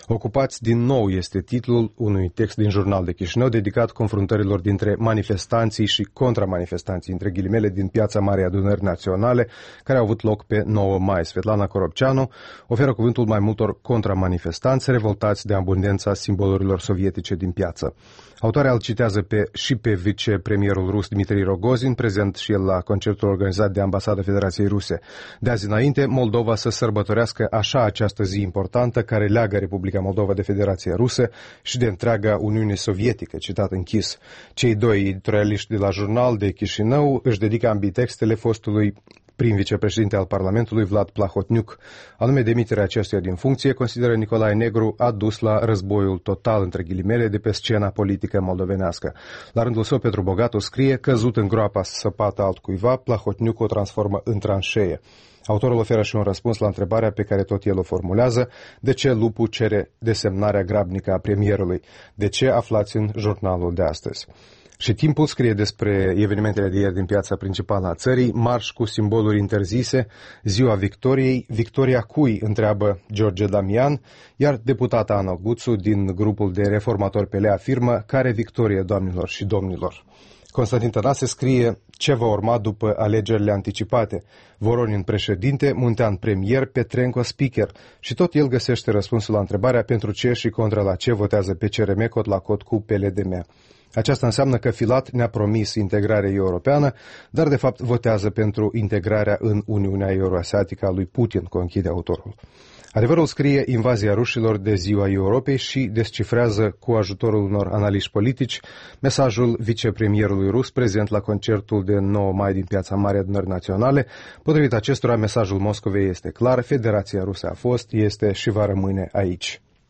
Ocupați din nou este titlul unui text din Jurnal de Chișinău dedicat confruntărilor dintre manifestanții și contramanifestanții, între ghilimele, din Piața Marei Adunări Naționale, care au avut loc pe 9 mai. Svetlana Coropceanu oferă cuvântul mai multor contramanifestanți revoltați de abundența simbolurilor sovietice din piață. Autoarea îl citează și pe vicepremierul rus Dmitri Rogozin, prezent și el la concertul organizat de Ambasada Federației Ruse. De azi înainte, Moldova să sărbătorească așa această zi importantă care leagă Republica Moldova de Federația Rusă și de întreaga Uniune Sovietică, citat închis. Cei doi editorialiști de la Jurnal de Chișinău își dedică ambii textele fostului prim vicepreședinte al Parlamentului, Vlad Plahotniuc. Anume, demiterea acestuia din funcție, consideră Nicolae Negru, a dus la războiul total, între ghilimele, de pe scena politică moldovenească. La rândul său, Petru Bogatu scrie: căzut în groapa săpată altcuiva, Plahotniuc o transformă în tranșee. Autorul oferă și un răspuns la întrebarea pe care tot el o formulează: de ce lupul cere desemnarea grabnică a premierului? De ce? Aflați în jurnalul de astăzi. Și Timpul scrie despre evenimentele de ieri din piața principală a țării: marș cu simboluri interzise, ziua victoriei, victoria cui, întreabă George Damian, iar deputata Ana Guțu din grupul de reformatori PL afirmă: care victorie, doamnelor și domnilor. Constantin Tănase scrie: ce va urma după alegerile anticipate? Voronin președinte, Muntean premier, Petrenco speaker. Și tot el găsește răspunsul la întrebarea pentru ce și contra la ce votează PCRM cot la cot cu PLDM. Aceasta înseamnă că Filat ne-a promis integrarea europeană, dar de fapt votează pentru integrarea în Uniunea Euroasiatică a lui Putin, conchide autorul. Adevărul scrie invazia rușilor de ziua Europei și descifrează cu ajutorul unor analiști politici mesajul vicepremierului rus prezent la concertul de 9 mai din Piața Marei Adunări Naționale. Potrivit acestora, mesajul Moscovei este clar: Federația Rusă a fost, este și va rămâne aici.